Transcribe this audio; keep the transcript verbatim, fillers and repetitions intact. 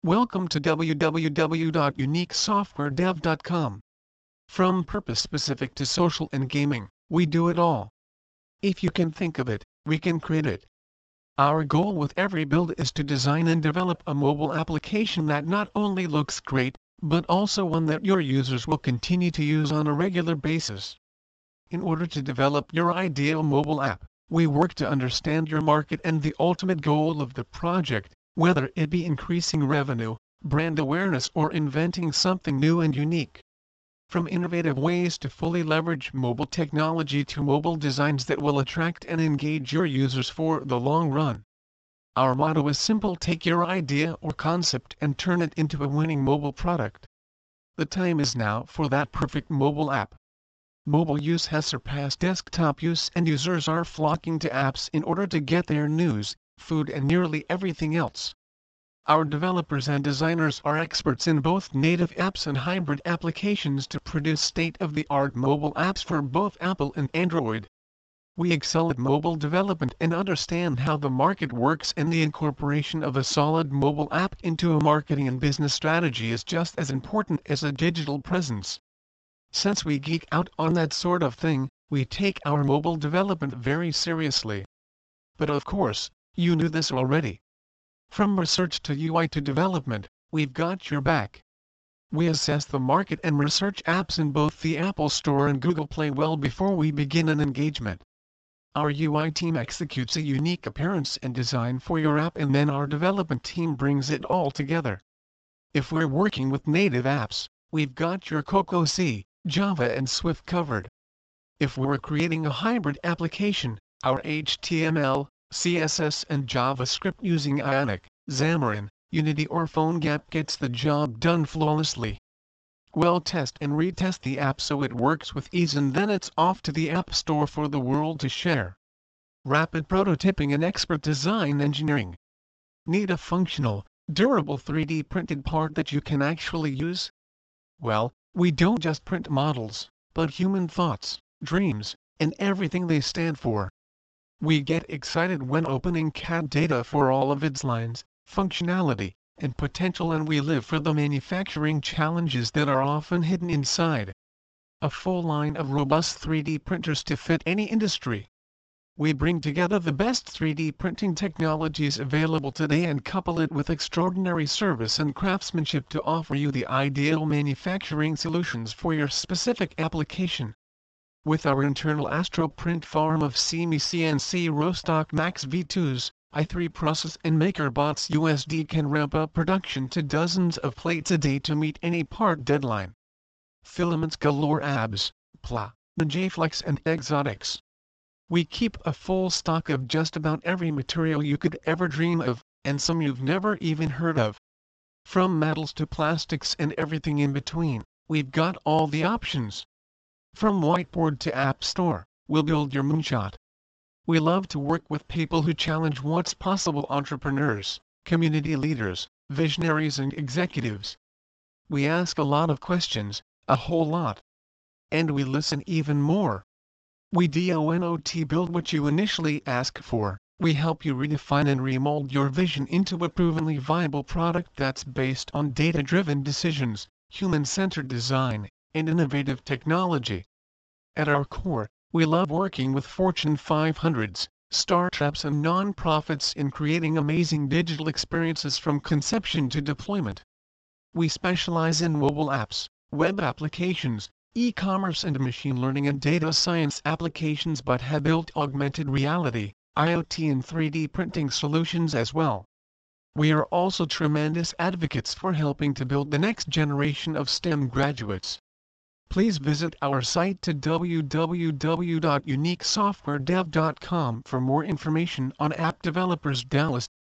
Welcome to w w w dot unique software dev dot com. From purpose specific to social and gaming, we do it all. If you can think of it, we can create it. Our goal with every build is to design and develop a mobile application that not only looks great, but also one that your users will continue to use on a regular basis. In order to develop your ideal mobile app, we work to understand your market and the ultimate goal of the project, whether it be increasing revenue, brand awareness, or inventing something new and unique. From innovative ways to fully leverage mobile technology to mobile designs that will attract and engage your users for the long run. Our motto is simple: take your idea or concept and turn it into a winning mobile product. The time is now for that perfect mobile app. Mobile use has surpassed desktop use, and users are flocking to apps in order to get their news, food, and nearly everything else. Our developers and designers are experts in both native apps and hybrid applications to produce state-of-the-art mobile apps for both Apple and Android. We excel at mobile development and understand how the market works, and the incorporation of a solid mobile app into a marketing and business strategy is just as important as a digital presence. Since we geek out on that sort of thing, we take our mobile development very seriously. But of course, you knew this already. From research to U I to development, we've got your back. We assess the market and research apps in both the Apple Store and Google Play well before we begin an engagement. Our U I team executes a unique appearance and design for your app, and then our development team brings it all together. If we're working with native apps, we've got your Cocoa C, Java, and Swift covered. If we're creating a hybrid application, our H T M L, C S S, and JavaScript using Ionic, Xamarin, Unity, or PhoneGap gets the job done flawlessly. We'll test and retest the app so it works with ease, and then it's off to the App Store for the world to share. Rapid prototyping and expert design engineering. Need a functional, durable three D printed part that you can actually use? Well, we don't just print models, but human thoughts, dreams, and everything they stand for. We get excited when opening C A D data for all of its lines, functionality, and potential, and we live for the manufacturing challenges that are often hidden inside. A full line of robust three D printers to fit any industry. We bring together the best three D printing technologies available today and couple it with extraordinary service and craftsmanship to offer you the ideal manufacturing solutions for your specific application. With our internal Astro Print farm of C M E C N C Rostock Max V twos, i three process, and MakerBots U S D can ramp up production to dozens of plates a day to meet any part deadline. Filaments galore: abs, pla, J-Flex, and exotics. We keep a full stock of just about every material you could ever dream of, and some you've never even heard of. From metals to plastics and everything in between, we've got all the options. From whiteboard to App Store, we'll build your moonshot. We love to work with people who challenge what's possible: entrepreneurs, community leaders, visionaries, and executives. We ask a lot of questions, a whole lot. And we listen even more. We don't build what you initially ask for. We help you redefine and remold your vision into a provenly viable product that's based on data-driven decisions, human-centered design, and innovative technology. At our core, we love working with Fortune five hundreds, startups, and non-profits in creating amazing digital experiences from conception to deployment. We specialize in mobile apps, web applications, e-commerce, and machine learning and data science applications, but have built augmented reality, IoT, and three D printing solutions as well. We are also tremendous advocates for helping to build the next generation of STEM graduates. Please visit our site to w w w dot unique software dev dot com for more information on App Developers Dallas.